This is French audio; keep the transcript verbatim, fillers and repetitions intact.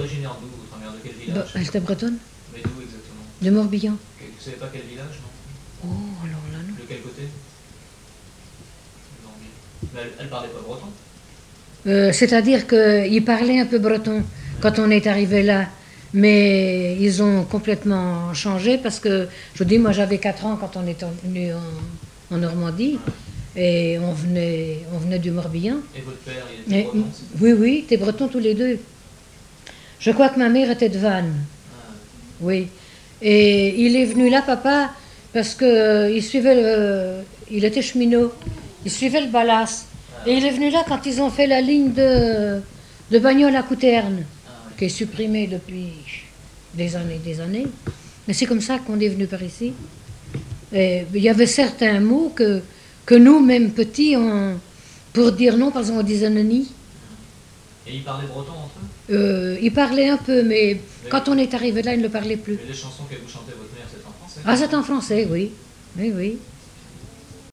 originaire d'où, votre mère? De quel village? Bah, elle était bretonne. Mais d'où exactement? De Morbihan. Vous ne savez pas quel village, non? Oh, alors là, non. De quel côté? Non, mais elle, elle parlait pas breton? Euh, C'est-à-dire qu'ils parlaient un peu breton quand on est arrivé là. Mais ils ont complètement changé parce que, je vous dis, moi j'avais quatre ans quand on est venu en, en Normandie. Et on venait, on venait du Morbihan. Et votre père, il était Et, breton? oui, oui, ils étaient bretons tous les deux. Je crois que ma mère était de Vannes. Ah. Oui. Et il est venu là, papa, parce que euh, il suivait le, il était cheminot. Il suivait le Ballas. Ah. Et il est venu là quand ils ont fait la ligne de, de Bagnoles à Couterne, Ah, oui. qui est supprimée depuis des années, des années. Mais c'est comme ça qu'on est venu par ici. Et il y avait certains mots que que nous, même petits, on, pour dire non, par exemple, on disait noni. Et ils parlaient breton entre eux? Euh, ils parlaient un peu, mais, mais quand on est arrivé là, ils ne le parlaient plus. Mais les chansons que vous chantez, votre mère, c'est en français? Ah, c'est en français, oui. Oui, oui.